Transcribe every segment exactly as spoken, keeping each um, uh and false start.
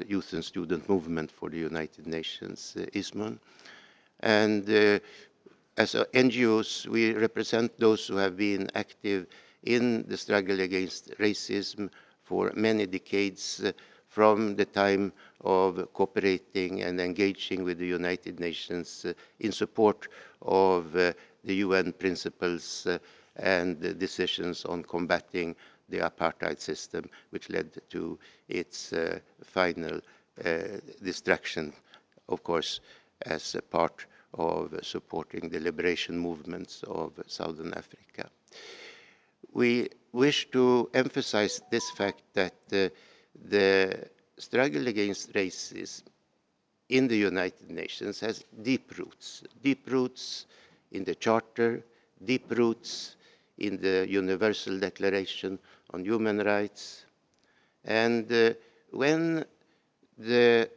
Youth and Student Movement for the United Nations, uh, ISMUN. And uh, as uh, N G Os, we represent those who have been active in the struggle against racism for many decades, uh, from the time of cooperating and engaging with the United Nations uh, in support of uh, the U N principles uh, and the decisions on combating the apartheid system, which led to its uh, final uh, destruction, of course, as a part of supporting the liberation movements of Southern Africa. We wish to emphasize this fact that uh, the struggle against racism in the United Nations has deep roots, deep roots in the Charter, deep roots in the Universal Declaration on Human Rights. And uh, when the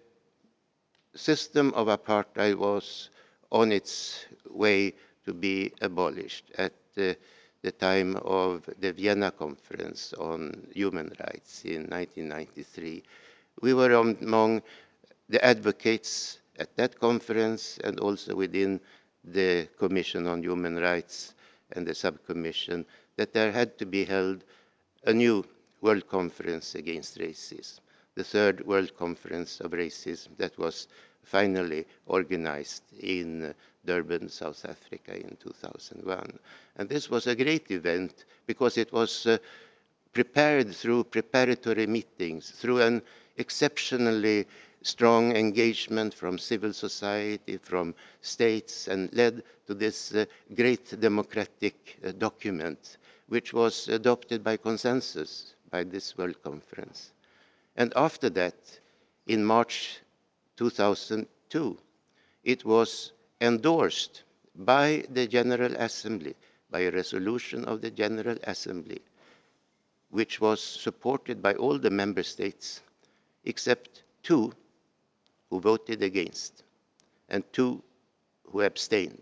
system of apartheid was on its way to be abolished at uh, the time of the Vienna Conference on Human Rights in nineteen ninety-three. We were among the advocates at that conference and also within the Commission on Human Rights and the subcommission that there had to be held a new World Conference Against Racism, the third World Conference of Racism that was finally organized in Durban, South Africa in two thousand one. And this was a great event because it was uh, prepared through preparatory meetings, through an exceptionally strong engagement from civil society, from states, and led to this uh, great democratic uh, document, which was adopted by consensus by this World Conference. And after that, in March two thousand two, it was endorsed by the General Assembly, by a resolution of the General Assembly, which was supported by all the member states, except two who voted against and two who abstained.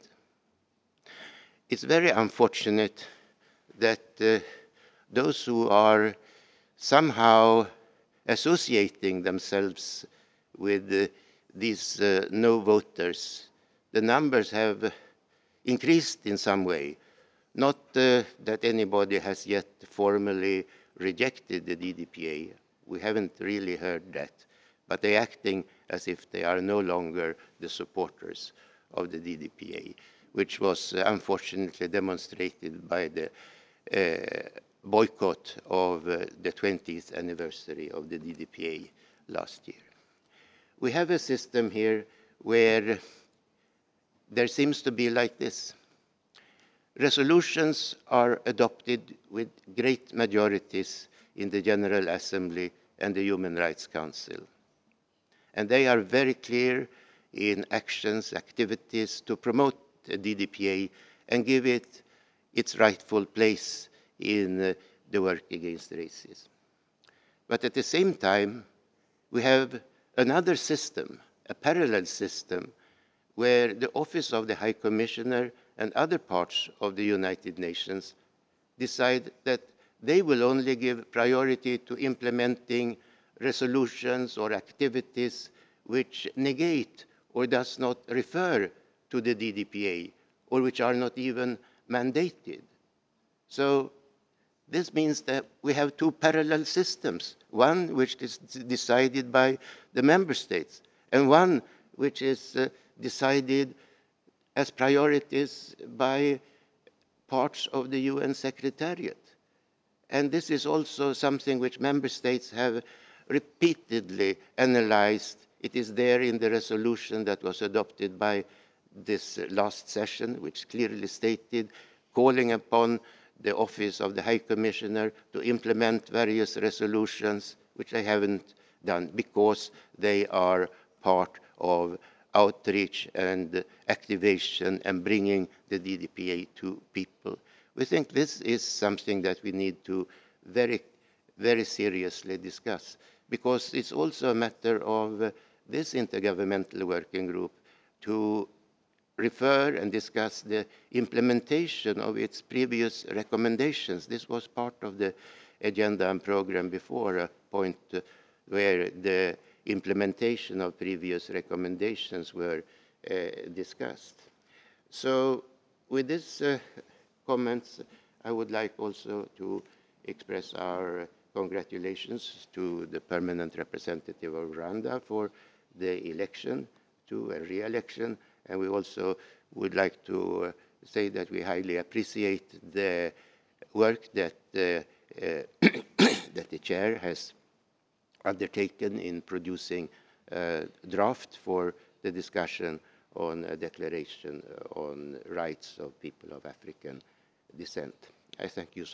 It's very unfortunate that uh, those who are somehow associating themselves with uh, these uh, no voters, the numbers have increased in some way. Not uh, that anybody has yet formally rejected the D D P A. We haven't really heard that. But they're acting as if they are no longer the supporters of the D D P A, which was uh, unfortunately demonstrated by the uh, boycott of uh, the twentieth anniversary of the D D P A last year. We have a system here where there seems to be like this. Resolutions are adopted with great majorities in the General Assembly and the Human Rights Council. And they are very clear in actions, activities to promote the D D P A and give it its rightful place in uh, the work against racism. But at the same time, we have another system, a parallel system, where the Office of the High Commissioner and other parts of the United Nations decide that they will only give priority to implementing resolutions or activities which negate or does not refer to the D D P A or which are not even mandated. So this means that we have two parallel systems, one which is decided by the member states and one which is uh, decided as priorities by parts of the U N Secretariat. And this is also something which member states have repeatedly analyzed. It is there in the resolution that was adopted by this last session, which clearly stated calling upon the Office of the High Commissioner to implement various resolutions, which they haven't done because they are part of outreach and activation and bringing the D D P A to people. We think this is something that we need to very, very seriously discuss because it's also a matter of uh, this intergovernmental working group to refer and discuss the implementation of its previous recommendations. This was part of the agenda and program before, a point uh, where the implementation of previous recommendations were uh, discussed. So with these uh, comments, I would like also to express our congratulations to the permanent representative of Rwanda for the election to a re-election, and we also would like to uh, say that we highly appreciate the work that, uh, uh, that the chair has undertaken in producing a draft for the discussion on a declaration on rights of people of African descent. I thank you so